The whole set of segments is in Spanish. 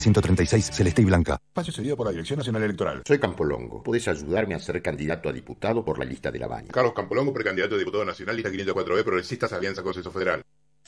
136, celeste y blanca. Espacio cedido por la Dirección Nacional Electoral. Soy Campolongo. ¿Podés ayudarme a ser candidato a diputado por la lista de La Baña? Carlos Campolongo, precandidato a diputado nacional, lista 504B, Progresistas, Alianza Consenso Federal.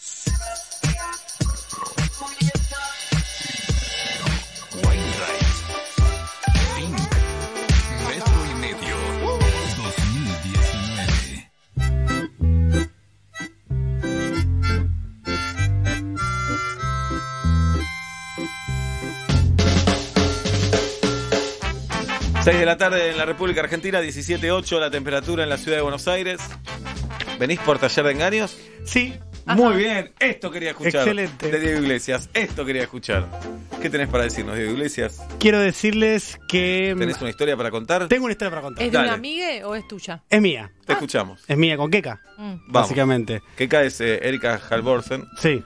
Seis de la tarde en la República Argentina, 17:08 la temperatura en la ciudad de Buenos Aires. ¿Venís por taller de engaños? Sí. Muy bien, esto quería escuchar. Excelente. De Diego Iglesias, esto quería escuchar. ¿Qué tenés para decirnos, Diego Iglesias? Quiero decirles que... ¿Tenés una historia para contar? Tengo una historia para contar. ¿Es de Dale. una amiga o es tuya? Es mía. Te escuchamos. Es mía, con Keka, Vamos. básicamente. Keka es Erika Halvorsen, Sí.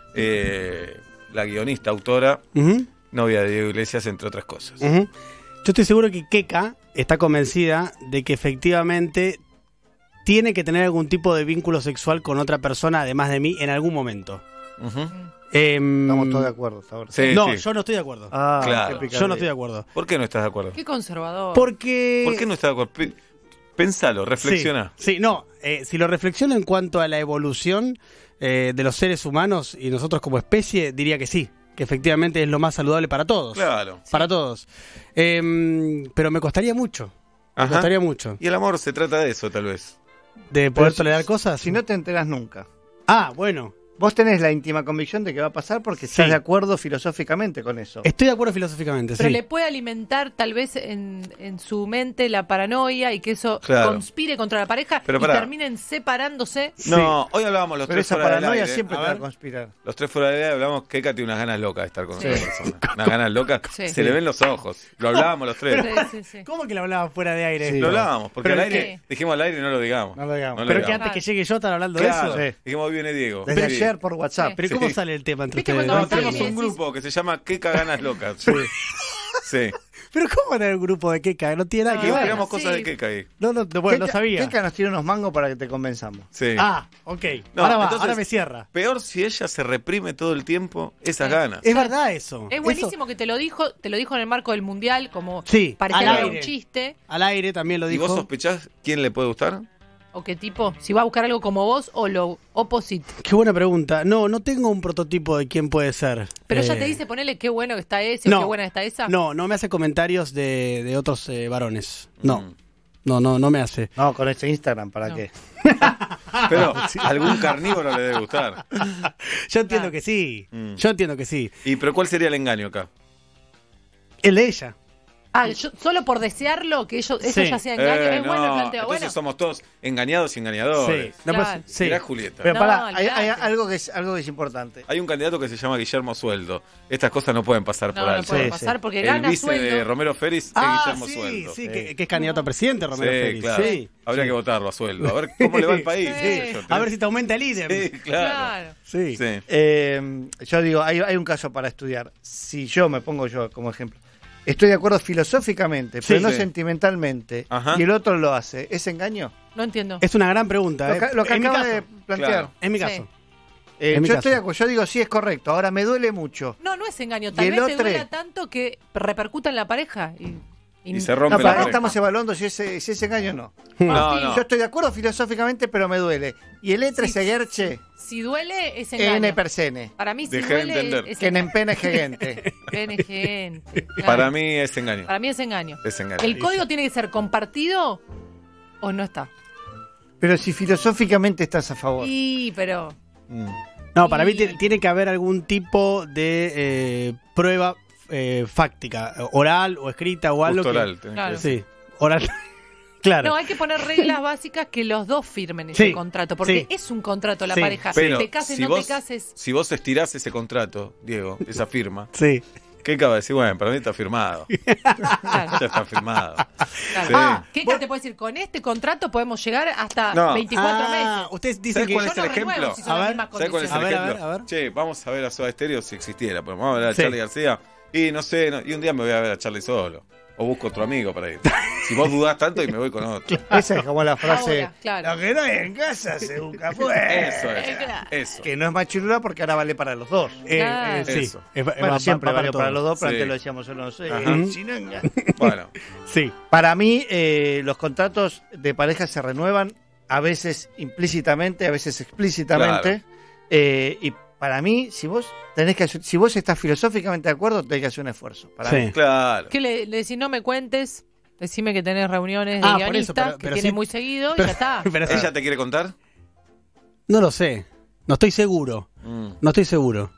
la guionista, autora, Ujú, novia de Diego Iglesias, entre otras cosas. ujú. Yo estoy seguro que Keka está convencida de que efectivamente tiene que tener algún tipo de vínculo sexual con otra persona, además de mí, en algún momento. Ujú. Estamos todos de acuerdo hasta ahora. Sí, No, sí. yo no estoy de acuerdo. Claro. qué picardía. Yo no estoy de acuerdo. ¿Por qué no estás de acuerdo? Qué conservador. Porque... ¿Por qué no estás de acuerdo? Pensalo, reflexiona. Sí, no. Si lo reflexiono en cuanto a la evolución de los seres humanos y nosotros como especie, diría que sí. Que efectivamente es lo más saludable para todos. Claro. Para todos. Pero me costaría mucho. Me Ajá. costaría mucho. Y el amor se trata de eso, tal vez. De poder Pero tolerar cosas. Si no te enteras nunca. Ah, bueno. Vos tenés la íntima convicción de que va a pasar porque estás Sí. de acuerdo filosóficamente con eso. Estoy de acuerdo filosóficamente, Pero sí. le puede alimentar tal vez en su mente la paranoia y que eso Claro. conspire contra la pareja Pero y pará. terminen separándose. No, hoy hablábamos los Pero tres esa fuera del paranoia aire. siempre A te va a ver. conspirar. Los tres fuera del aire hablamos que Eka tiene unas ganas locas de estar con Sí. otra persona. Unas ganas locas. Sí. Se le ven los ojos. Lo hablábamos los tres. Sí, sí, sí. ¿Cómo que lo hablaba fuera de aire? Sí. Lo hablábamos, porque Pero al aire, ¿qué? dijimos al aire y no lo digamos. No lo digamos. Pero que digamos. antes que llegue yo estar hablando Claro, de eso. Sí. dijimos hoy viene Diego. Desde Sí. ayer por WhatsApp. Sí. Pero ¿cómo Sí. sale el tema entre ¿Viste ustedes? cuando No, Sale tenemos y un decís- grupo que se llama Keka Ganas Locas. Sí. Pero ¿cómo va a tener un grupo de Keka? No tiene nada Que que ver. tiramos cosas sí. de Keka ahí. No, bueno, no sabía. Keka nos tiene unos mangos para que te convenzamos. Sí. Ah, ok. No, ahora va, entonces- ahora me cierra. Peor si ella se reprime todo el tiempo esas Sí. ganas. Es verdad eso. Es buenísimo que te lo dijo en el marco del mundial, como Sí, parecía al que era aire. un chiste. Al aire también lo ¿Y vos dijo. sospechás quién le puede gustar? O qué tipo, si va a buscar algo como vos o lo opposite. Qué buena pregunta. No tengo un prototipo de quién puede ser. Pero ella te dice, ponele qué bueno que está ese no. o qué buena está esa. No me hace comentarios de otros varones. No. Mm. No me hace. No, con este Instagram, ¿para No. qué? Pero algún carnívoro le debe gustar. Yo entiendo Claro. que sí. Mm. Yo entiendo que sí. Pero ¿cuál sería el engaño acá? El de ella. Solo por desearlo, que eso Sí. ya sea engaño. Es bueno el planteo. Entonces Bueno, somos todos engañados y engañadores. No, Claro. pues, sí. Mirá, Julieta. Pero No, pará, hay olvidate. algo que es importante. Hay un candidato que se llama Guillermo Sueldo. Estas cosas no pueden pasar por no alto. puede Sí, pasar sí. porque El gana vice de sueldo. Romero Feris es Guillermo sí, Sueldo. sí, que es candidato a presidente, Romero Sí, Félix. claro. Sí. Habría que votarlo a Sueldo. A ver cómo le va al país. Sí. A ver si te aumenta el IDEM. Sí, claro. Claro. Sí. Sí. Yo digo, hay un caso para estudiar. Si yo me pongo yo como ejemplo, estoy de acuerdo filosóficamente, pero Sí, no sí. sentimentalmente, Ajá. y el otro lo hace, ¿es engaño? No entiendo. Es una gran pregunta. Lo que En mi acaba caso. de plantear. Claro. En mi Sí. caso. Yo en mi estoy caso. de acuerdo, yo digo sí es correcto. Ahora me duele mucho. No es engaño. Y Tal el vez te otro- duela tanto que repercuta en la pareja. Y se rompe No, la para mí pareja. estamos evaluando si es engaño o no. No, sí. no. Yo estoy de acuerdo filosóficamente, pero me duele. Y el etre Sí. se agerche Si duele, es engaño. en persene. Para mí, si Dejé de duele, entender. es Que en engaño. pene gente. Pene gente. Claro. Para mí es engaño. Para mí es engaño. Es engaño. ¿El código tiene que ser compartido o no está? Pero si filosóficamente estás a favor. Sí, pero... Mm. No, para mí Y- tiene que haber algún tipo de prueba fáctica, oral o escrita o algo. Justo que- oral, tenés que Claro. decir. Sí, oral. Claro. No, hay que poner reglas básicas que los dos firmen ese Sí, contrato, porque sí. es un contrato la Sí. pareja. Pero te cases, si no vos, te cases. si vos estirás ese contrato, Diego, esa firma, Sí. ¿qué acaba de decir? Bueno, para mí está firmado. Claro, Ya está firmado. claro. Sí. Keka te puede decir, con este contrato podemos llegar hasta No. 24 meses. Ustedes dicen ¿Sabes que... cuál Yo es el no renuevo ejemplo? si son A las ver, mismas ¿Sabes cuál es el condiciones. A ver, ejemplo? a ver. Che, vamos a ver a Soda Stereo si existiera. Pues vamos a ver a Sí. Charlie García. Y no sé, y un día me voy a ver a Charlie solo. O busco otro amigo para ir. Si vos dudás tanto y me voy con otro. Esa es como la frase, Ahora, claro. lo que no hay en casa se busca afuera. Eso es. Claro. Eso. Que no es machirula porque ahora vale para los dos. Claro. Sí. Eso. Bueno, siempre valió para los dos, pero Sí. antes lo decíamos solo nosotros. Ajá. Chinanga. Bueno, Sí. Para mí, los contratos de pareja se renuevan, a veces implícitamente, a veces explícitamente. Y para mí, si vos estás filosóficamente de acuerdo, tenés que hacer un esfuerzo. Para Sí. mí. claro. ¿Qué le decís? No me cuentes. Decime que tenés reuniones de Ah, por eso, guionistas, pero que tiene sí. muy seguido, y Pero- ya está. pero sí. ¿Ella te quiere contar? No lo sé. No estoy seguro. No estoy seguro.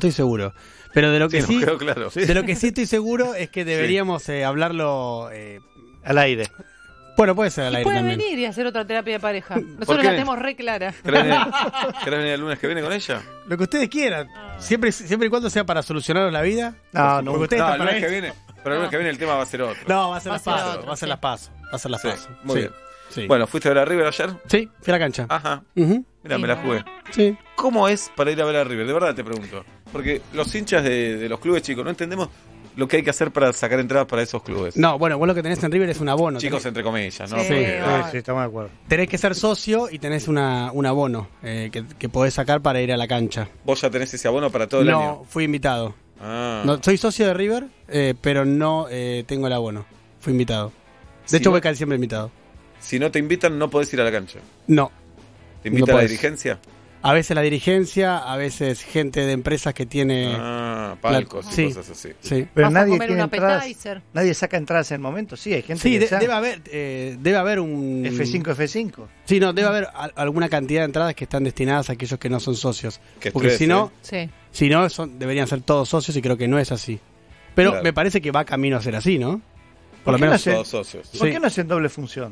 Pero de lo que Sí, sí, nos quedó claro. de lo que sí estoy seguro es que deberíamos hablarlo. Al aire. Bueno, puede ser al Y aire puede también. venir y hacer otra terapia de pareja. ¿Por Nosotros qué? la tenemos re clara. ¿Querés venir el lunes que viene con ella? Lo que ustedes quieran. Siempre y cuando sea para solucionaros la vida. No, Porque ustedes No, están el para lunes que eso. viene. Pero el lunes que viene el tema va a ser otro. No, va a ser Va las a ser pasos. otro, Va a ser sí. las pasos. Va a ser las Sí, pasos. muy Sí, bien. sí. Bueno, ¿fuiste a ver a River ayer? Sí, fui a la cancha. Ajá. Ujú, Mira, me la jugué. sí. ¿Cómo es para ir a ver a River? De verdad te pregunto. Porque los hinchas de los clubes chicos no entendemos lo que hay que hacer para sacar entradas para esos clubes. No, bueno, vos lo que tenés en River es un abono. Chicos, entre comillas, ¿no? Sí. Porque- Sí, estamos de acuerdo. Tenés que ser socio y tenés un abono que podés sacar para ir a la cancha. ¿Vos ya tenés ese abono para todo el No, año? fui invitado. Ah. No, soy socio de River, pero no tengo el abono. Fui invitado. Si De hecho, no- voy casi siempre invitado. Si no te invitan, no podés ir a la cancha. No. ¿Te invita No la podés. dirigencia? A veces la dirigencia, a veces gente de empresas que tiene... Ah, palcos y sí. cosas así. Sí. Pero Vas a nadie comer tiene un entradas. appetizer. Nadie saca entradas en el momento. Sí, hay gente Sí, que ya- debe haber un... F5. Sí, no, debe haber alguna cantidad de entradas que están destinadas a aquellos que no son socios. Qué Porque estrés, si no, Sí. deberían ser todos socios y creo que no es así. Pero Claro. me parece que va camino a ser así, ¿no? ¿Por Por lo qué no menos sé? Todos socios. ¿Por Sí. qué no hacen doble función?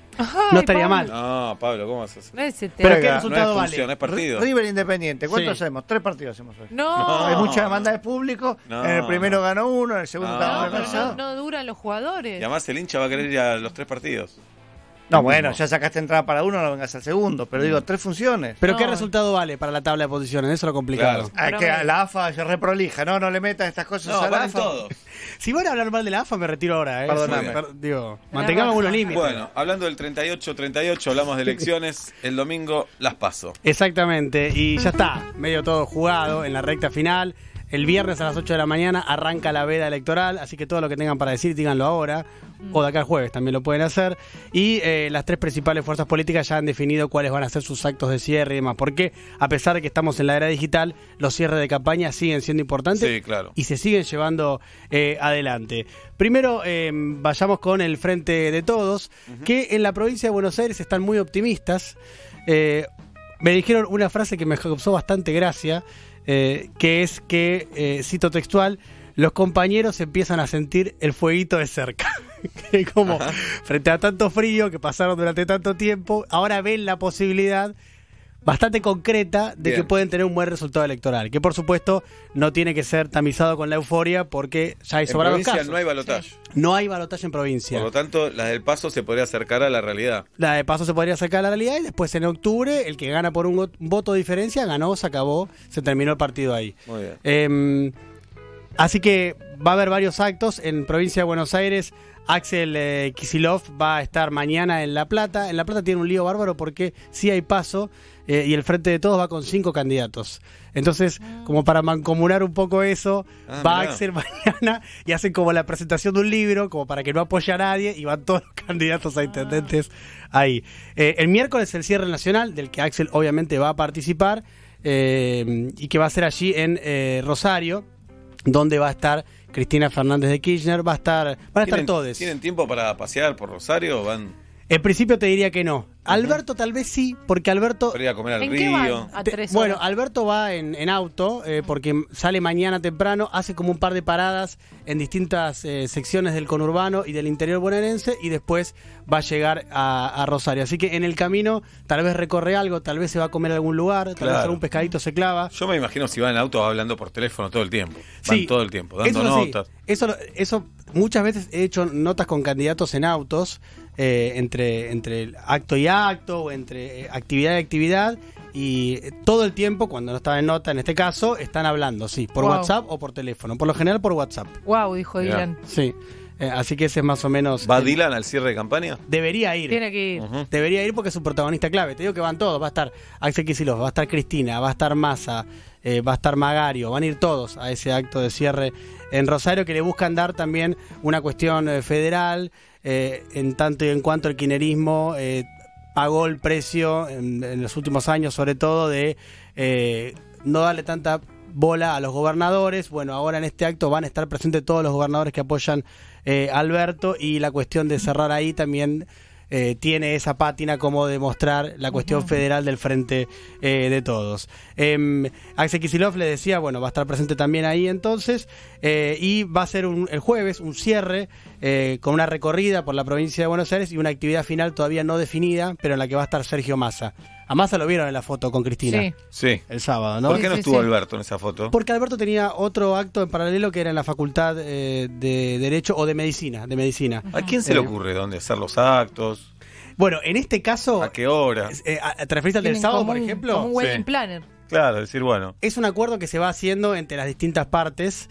no estaría mal. No, Pablo, ¿cómo haces? Ese tema. Pero Venga, ¿qué no No es resultado función, vale? es partido. River Independiente. ¿Cuántos Sí. hacemos? 3 partidos hacemos hoy. No. Hay mucha demanda de público. No. En el primero ganó uno, en el segundo No, ganó No, el pero pasado. no duran los jugadores. Y además el hincha va a querer ir a los 3 partidos. No, bueno, ya sacaste entrada para uno, no vengas al segundo. Pero digo, 3 funciones. Pero No. ¿qué resultado vale para la tabla de posiciones? Eso es lo complicado. Claro. Ah, Pero que bueno. la AFA se reprolija, no le metas estas cosas No, a la van AFA. todos. Si van a hablar mal de la AFA, me retiro ahora. Perdóname. Digo, mantengamos unos límites. Bueno, hablando del 38-38, hablamos de elecciones. El domingo las paso. Exactamente, y ya está, medio todo jugado en la recta final. El viernes a las 8 de la mañana arranca la veda electoral, así que todo lo que tengan para decir, díganlo ahora, o de acá al jueves también lo pueden hacer. Y las 3 principales fuerzas políticas ya han definido cuáles van a ser sus actos de cierre y demás, porque a pesar de que estamos en la era digital, los cierres de campaña siguen siendo importantes Sí, claro. y se siguen llevando adelante. Primero, vayamos con el Frente de Todos, que en la provincia de Buenos Aires están muy optimistas. Me dijeron una frase que me causó bastante gracia, que es que, cito textual, los compañeros empiezan a sentir el fueguito de cerca. Que como frente a tanto frío que pasaron durante tanto tiempo, ahora ven la posibilidad bastante concreta de Bien. que pueden tener un buen resultado electoral, que por supuesto no tiene que ser tamizado con la euforia porque ya hay En sobrados provincia casos. no hay balotaje. No hay balotaje en provincia. Por lo tanto, la del paso se podría acercar a la realidad. La de paso se podría sacar a la realidad y después en octubre el que gana por un voto de diferencia ganó, se acabó, se terminó el partido ahí. Muy bien. Así que va a haber varios actos en provincia de Buenos Aires. Axel Kicillof va a estar mañana en La Plata. En La Plata tiene un lío bárbaro porque sí hay paso y el Frente de Todos va con 5 candidatos. Entonces, como para mancomunar un poco eso, va mirá. Axel mañana y hacen como la presentación de un libro, como para que no apoye a nadie, y van todos los candidatos a intendentes ahí. El miércoles el cierre nacional, del que Axel obviamente va a participar, y que va a ser allí en Rosario, donde va a estar Cristina Fernández de Kirchner, van a estar todos. ¿Tienen tiempo para pasear por Rosario o van En principio te diría que no. Alberto tal vez sí, porque Alberto... para ir a comer al ¿En qué río? van? A 3 Bueno, horas. Alberto va en auto, porque sale mañana temprano, hace como un par de paradas en distintas secciones del conurbano y del interior bonaerense, y después va a llegar a Rosario. Así que en el camino tal vez recorre algo, tal vez se va a comer a algún lugar, tal Claro. vez algún pescadito se clava. Yo me imagino si van en auto hablando por teléfono todo el tiempo. Van Sí, todo el tiempo, dando eso es así. notas. Eso muchas veces he hecho notas con candidatos en autos, entre acto y acto, o entre actividad y actividad, y todo el tiempo, cuando no estaba en nota en este caso, están hablando, sí, por Wow. WhatsApp o por teléfono, por lo general por WhatsApp. Wow, dijo Mirá. Dylan. Sí. Así que ese es más o menos... ¿Va Dylan al cierre de campaña? Debería ir. Tiene que ir. Debería ir porque es un protagonista clave. Te digo que van todos. Va a estar Axel Kicillof, va a estar Cristina, va a estar Massa, va a estar Magario. Van a ir todos a ese acto de cierre en Rosario, que le buscan dar también una cuestión federal, en tanto y en cuanto el kirchnerismo pagó el precio en los últimos años, sobre todo de no darle tanta bola a los gobernadores. Bueno, ahora en este acto van a estar presentes todos los gobernadores que apoyan a Alberto, y la cuestión de cerrar ahí también tiene esa pátina como demostrar la cuestión federal del Frente de Todos. Axel Kicillof le decía, bueno, va a estar presente también ahí entonces, y va a ser el jueves un cierre con una recorrida por la provincia de Buenos Aires y una actividad final todavía no definida, pero en la que va a estar Sergio Massa. A Massa lo vieron en la foto con Cristina. Sí. El sábado, ¿no? ¿Por qué no Sí, estuvo sí. Alberto en esa foto? Porque Alberto tenía otro acto en paralelo que era en la Facultad de Derecho o de Medicina. ¿A quién se le ocurre dónde hacer los actos? Bueno, en este caso, ¿A qué hora? ¿te referís al del Tienen sábado, como por un- ejemplo? como un wedding Sí. planner. Claro, decir, bueno. Es un acuerdo que se va haciendo entre las distintas partes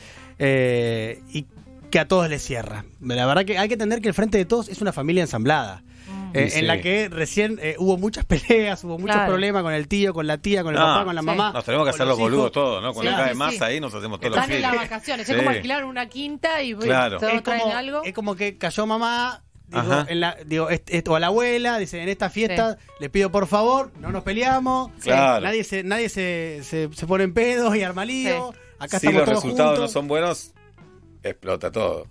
y que a todos les cierra. La verdad que hay que entender que el Frente de Todos es una familia ensamblada. Y sí. En la que recién hubo muchas peleas, hubo muchos Claro. problemas con el tío, con la tía, con el No, papá, con la sí. mamá. Nos tenemos que con hacer los hijos. boludos todos, ¿no? Cuando Sí, cae sí, más sí. ahí nos hacemos todos los Están en las giles. vacaciones. Sí. Es como alquilar una quinta y Claro. todos Es traen como, algo. es como que cayó mamá, Ajá. o a la abuela, dice, en esta fiesta le pido por favor, no nos peleamos, Claro. nadie se pone en pedos y arma lío, acá Si estamos los todos resultados juntos. no son buenos, explota todo.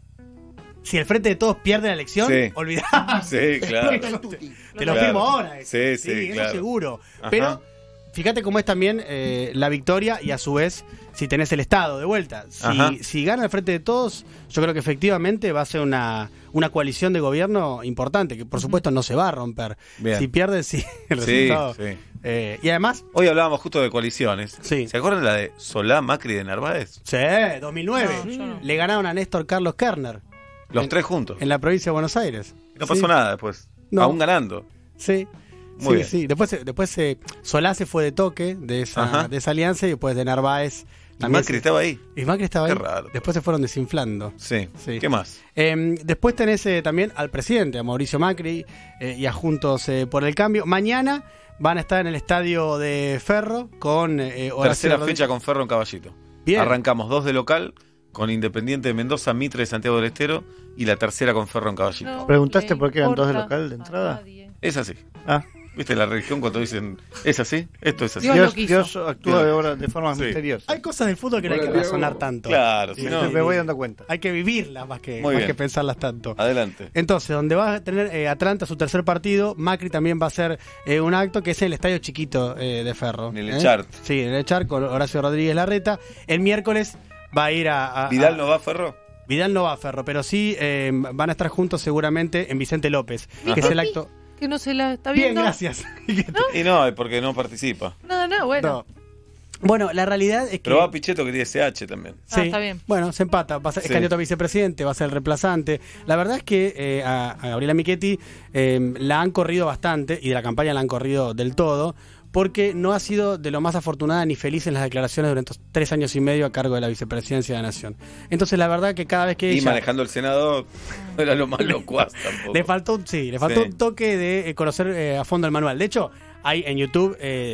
Si el Frente de Todos pierde la elección, Sí. olvidá. Sí, claro. Te lo Claro. firmo ahora. Sí, eso claro. seguro. Ajá. Pero fíjate cómo es también la victoria y a su vez si tenés el Estado de vuelta. Ajá. Si gana el Frente de Todos, yo creo que efectivamente va a ser una coalición de gobierno importante, que por supuesto no se va a romper. Bien. Si pierde, sí, el Sí, resultado. sí. Y además, Hoy hablábamos justo de coaliciones. Sí. ¿Se acuerdan de la de Solá, Macri de Narváez? sí, 2009, No, yo no. le ganaron a Néstor Carlos Kirchner Los En- tres juntos. en la provincia de Buenos Aires. No pasó Sí. nada después. No. Aún ganando. Sí. Muy bien. Sí. Después Solá se fue de toque de Ajá. esa alianza y después de Narváez Y también. Macri estaba ahí. Y Macri estaba Qué ahí. raro. Después se fueron desinflando. Sí. Sí. ¿Qué más? Después tenés también al presidente, a Mauricio Macri, y a Juntos por el Cambio. Mañana van a estar en el estadio de Ferro con Horacio Tercera Rodríguez. fecha con Ferro en Caballito. Bien. Arrancamos 2 de local con Independiente de Mendoza, Mitre de Santiago del Estero y la tercera con Ferro en Caballito. No ¿Preguntaste le por qué eran dos de importa local de a entrada? nadie. Es así. Ah, ¿Viste la religión cuando dicen es así? Esto es así. Dios lo quiso. Dios actúa de forma Sí. misteriosa. Hay cosas del fútbol que no hay que razonar tanto. Claro, Sí, si no. Me voy dando cuenta. Hay que vivirlas más Muy que bien. pensarlas tanto. Adelante. Entonces, donde va a tener Atlanta su tercer partido, Macri también va a hacer un acto que es en el estadio chiquito de Ferro. En el Echart. Sí, en el Echart con Horacio Rodríguez Larreta. El miércoles va a ir a ¿Vidal no va a Ferro? Vidal no va a Ferro, pero sí van a estar juntos seguramente en Vicente López, que es el acto... Que no se la está Bien, viendo. gracias. Y no, es porque no participa. No, bueno. No. Bueno, la realidad es que... Pero va Pichetto que tiene SH también. Sí. Está bien. Bueno, se empata. Va a ser, es Sí. candidato a vicepresidente, va a ser el reemplazante. La verdad es que a Gabriela Michetti la han corrido bastante y de la campaña la han corrido del todo, porque no ha sido de lo más afortunada ni feliz en las declaraciones durante estos 3 años y medio a cargo de la vicepresidencia de la Nación. Entonces, la verdad que cada vez que Y ella... manejando el Senado no era lo más locuaz tampoco. Le faltó un Sí. un toque de conocer a fondo el manual. De hecho, hay en YouTube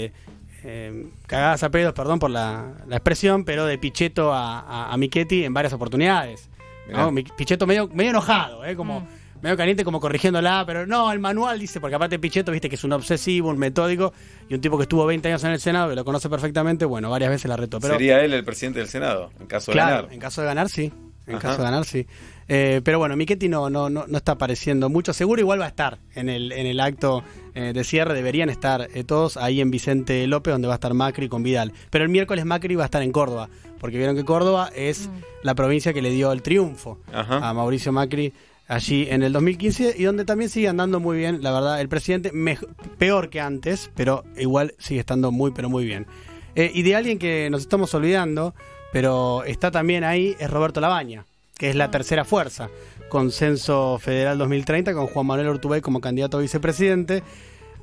cagadas a pedos, perdón por la expresión, pero de Pichetto a Michetti en varias oportunidades. ¿no? Pichetto medio enojado, como medio caliente, como corrigiéndola, pero no, el manual dice, porque aparte Pichetto, viste que es un obsesivo, un metódico, y un tipo que estuvo 20 años en el Senado, que lo conoce perfectamente, bueno, varias veces la retó. Pero, Sería él el presidente del Senado, en caso de claro, ganar. en caso de ganar, sí. En Ajá. caso de ganar, sí. Pero bueno, Michetti no está apareciendo mucho. Seguro igual va a estar en el acto de cierre. Deberían estar todos ahí en Vicente López, donde va a estar Macri con Vidal. Pero el miércoles Macri va a estar en Córdoba, porque vieron que Córdoba es la provincia que le dio el triunfo Ajá. a Mauricio Macri allí en el 2015, y donde también sigue andando muy bien, la verdad, el presidente, peor que antes, pero igual sigue estando muy, pero muy bien. Y de alguien que nos estamos olvidando, pero está también ahí, es Roberto Labaña, que es la tercera fuerza, Consenso Federal 2030, con Juan Manuel Urtubey como candidato a vicepresidente.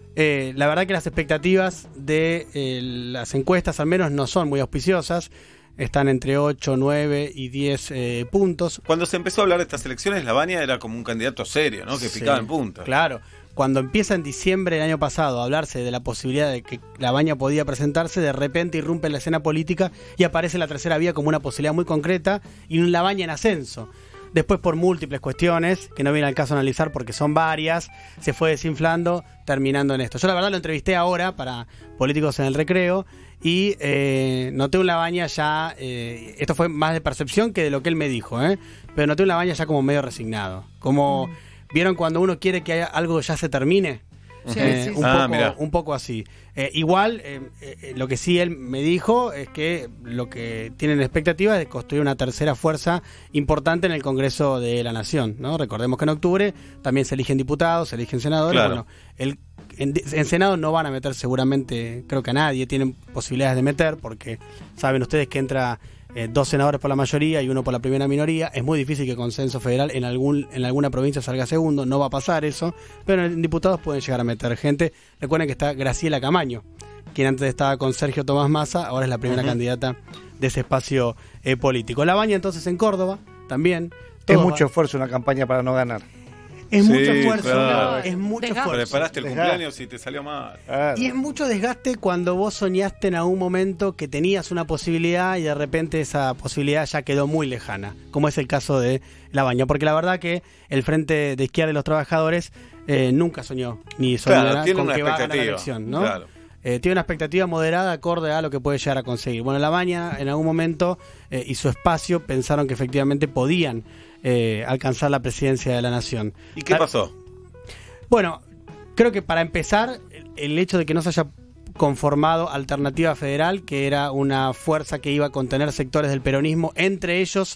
La verdad que las expectativas de las encuestas al menos no son muy auspiciosas. están entre 8, 9 y 10 puntos. Cuando se empezó a hablar de estas elecciones, Lavagna era como un candidato serio, ¿no? Que Sí, picaba en punta. Claro. Cuando empieza en diciembre del año pasado a hablarse de la posibilidad de que Lavagna podía presentarse, de repente irrumpe la escena política y aparece la tercera vía como una posibilidad muy concreta y un Lavagna en ascenso. Después, por múltiples cuestiones, que no viene al caso analizar porque son varias, se fue desinflando, terminando en esto. Yo la verdad lo entrevisté ahora para Políticos en el Recreo y noté un Lavagna ya, esto fue más de percepción que de lo que él me dijo, pero noté un Lavagna ya como medio resignado. Como, ¿vieron cuando uno quiere que algo ya se termine? Sí, sí, sí. Un poco así. Igual, lo que sí él me dijo es que lo que tienen expectativa es de construir una tercera fuerza importante en el Congreso de la Nación, ¿no? Recordemos que en octubre también se eligen diputados, se eligen senadores. Claro. Bueno, en Senado no van a meter seguramente, creo que a nadie, tienen posibilidades de meter, porque saben ustedes que entra 2 senadores por la mayoría y 1 por la primera minoría. Es muy difícil que el consenso federal en alguna provincia salga segundo, no va a pasar eso, pero en diputados pueden llegar a meter gente. Recuerden que está Graciela Camaño, quien antes estaba con Sergio Tomás Massa, ahora es la primera candidata de ese espacio político. Lavagna entonces en Córdoba también. Es mucho esfuerzo una campaña para no ganar. Es Sí, mucho esfuerzo, claro. es mucho Desgaste. esfuerzo. Preparaste el cumpleaños y te salió mal. Y es mucho desgaste cuando vos soñaste en algún momento que tenías una posibilidad y de repente esa posibilidad ya quedó muy lejana, como es el caso de Lavagna, porque la verdad que el Frente de Izquierda de los Trabajadores nunca soñó, ni soñará tiene con una que va a ganar la expectativa, elección, ¿no? claro. Tiene una expectativa moderada acorde a lo que puede llegar a conseguir. Bueno, Lavagna en algún momento y su espacio pensaron que efectivamente podían alcanzar la presidencia de la Nación. ¿Y qué pasó? Bueno, creo que para empezar, el hecho de que no se haya conformado Alternativa Federal, que era una fuerza que iba a contener sectores del peronismo, entre ellos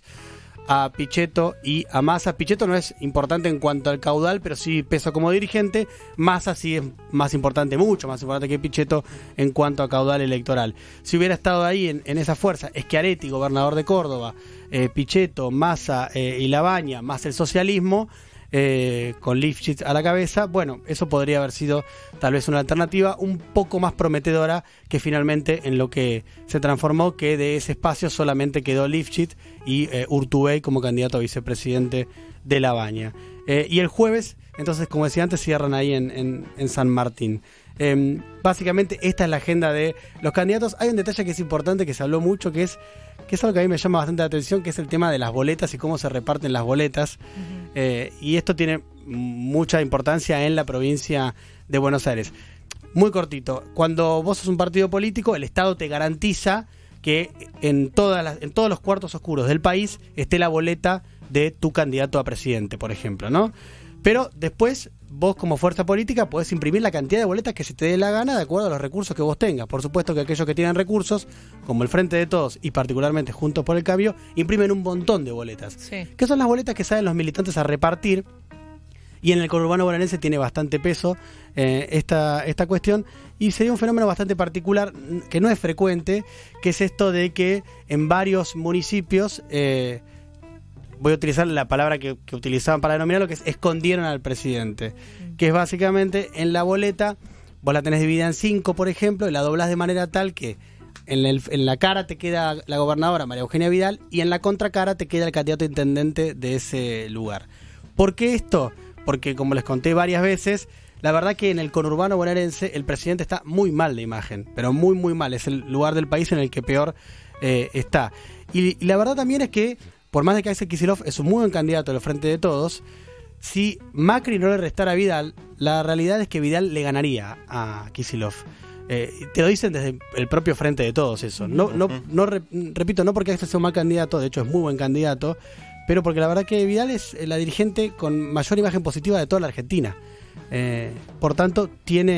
a Pichetto y a Massa. Pichetto no es importante en cuanto al caudal, pero sí peso como dirigente. Massa sí es más importante, mucho más importante que Pichetto en cuanto a caudal electoral. Si hubiera estado ahí en esa fuerza, Schiaretti, gobernador de Córdoba, Pichetto, Massa y Lavagna, más el socialismo, con Lifshitz a la cabeza, bueno, eso podría haber sido tal vez una alternativa un poco más prometedora que finalmente en lo que se transformó, que de ese espacio solamente quedó Lifshitz y Urtubey como candidato a vicepresidente de Lavagna. Y el jueves, entonces, como decía antes, cierran ahí en San Martín. Básicamente esta es la agenda de los candidatos. Hay un detalle que es importante, que se habló mucho, que es algo que a mí me llama bastante la atención, que es el tema de las boletas y cómo se reparten las boletas. Y esto tiene mucha importancia en la provincia de Buenos Aires. Muy cortito, cuando vos sos un partido político, el Estado te garantiza que en todos los cuartos oscuros del país esté la boleta de tu candidato a presidente, por ejemplo, ¿no? Pero después vos como fuerza política podés imprimir la cantidad de boletas que se te dé la gana de acuerdo a los recursos que vos tengas. Por supuesto que aquellos que tienen recursos, como el Frente de Todos y particularmente Juntos por el Cambio, imprimen un montón de boletas. Sí. Que son las boletas que salen los militantes a repartir. Y en el conurbano bonaerense tiene bastante peso esta cuestión. Y sería un fenómeno bastante particular, que no es frecuente, que es esto de que en varios municipios... voy a utilizar la palabra que utilizaban para denominarlo, que es escondieron al presidente, que es básicamente en la boleta, vos la tenés dividida en 5, por ejemplo, y la doblás de manera tal que en la cara te queda la gobernadora María Eugenia Vidal y en la contracara te queda el candidato a intendente de ese lugar. ¿Por qué esto? Porque, como les conté varias veces, la verdad que en el conurbano bonaerense el presidente está muy mal de imagen, pero muy muy mal, es el lugar del país en el que peor está. Y la verdad también es que por más de que Axel Kicillof es un muy buen candidato del Frente de Todos, si Macri no le restara a Vidal, la realidad es que Vidal le ganaría a Kicillof. Te lo dicen desde el propio Frente de Todos eso. Repito, no porque Axel sea un mal candidato, de hecho es muy buen candidato, pero porque la verdad que Vidal es la dirigente con mayor imagen positiva de toda la Argentina. Por tanto,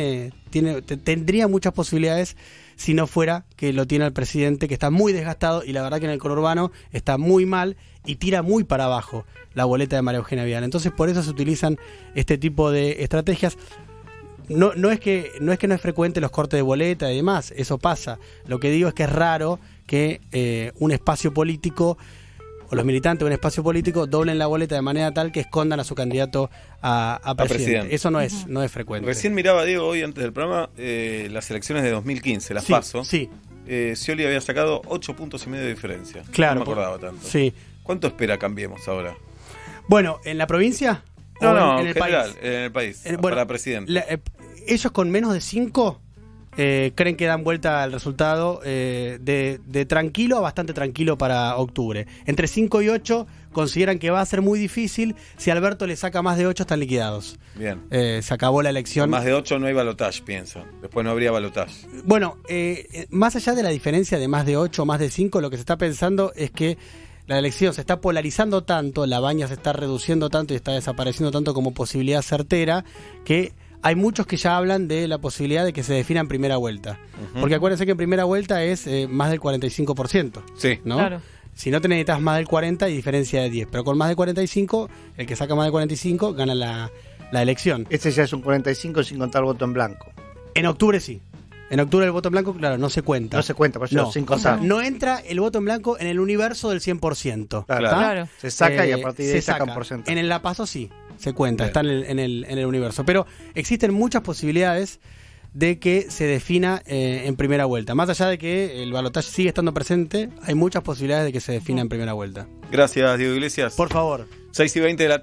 tendría muchas posibilidades si no fuera que lo tiene el presidente, que está muy desgastado y la verdad que en el conurbano está muy mal y tira muy para abajo la boleta de María Eugenia Vidal. Entonces por eso se utilizan este tipo de estrategias. No es que no es frecuente los cortes de boleta y demás, eso pasa. Lo que digo es que es raro que un espacio político o los militantes de un espacio político doblen la boleta de manera tal que escondan a su candidato a presidente. Eso no es frecuente. Recién miraba, Diego, hoy antes del programa, las elecciones de 2015, las PASO. Sí. Scioli había sacado 8 puntos y medio de diferencia. Claro. No me acordaba tanto. Sí. ¿Cuánto espera Cambiemos ahora? Bueno, ¿en la provincia? No, ¿O no, en el general, país? en el país, Bueno, para presidente. Ellos con menos de 5 creen que dan vuelta al resultado de tranquilo a bastante tranquilo para octubre. Entre 5 y 8 consideran que va a ser muy difícil. Si Alberto le saca más de 8 están liquidados. Bien. Se acabó la elección. Más de 8 no hay balotaje, piensan. Después no habría balotaje. Bueno, más allá de la diferencia de más de 8 o más de 5, lo que se está pensando es que la elección se está polarizando tanto, la baña se está reduciendo tanto y está desapareciendo tanto como posibilidad certera, que hay muchos que ya hablan de la posibilidad de que se defina en primera vuelta. Porque acuérdense que en primera vuelta es más del 45%. Sí. ¿no? Claro. Si no te necesitas más del 40 hay diferencia de 10. Pero con más de 45, el que saca más de 45 gana la elección. Este ya es un 45 sin contar voto en blanco. En octubre sí. En octubre el voto en blanco, claro, no se cuenta. No se cuenta, por eso No, sin o sea, contar. no entra el voto en blanco en el universo del 100%. Claro. ¿está? Claro. Se saca y a partir de ahí se sacan saca. porcentaje. En el La Paso sí, se cuenta, Bien. está en el universo. Pero existen muchas posibilidades de que se defina en primera vuelta. Más allá de que el balotaje sigue estando presente, hay muchas posibilidades de que se defina en primera vuelta. Gracias, Diego Iglesias. Por favor. 6:20 de la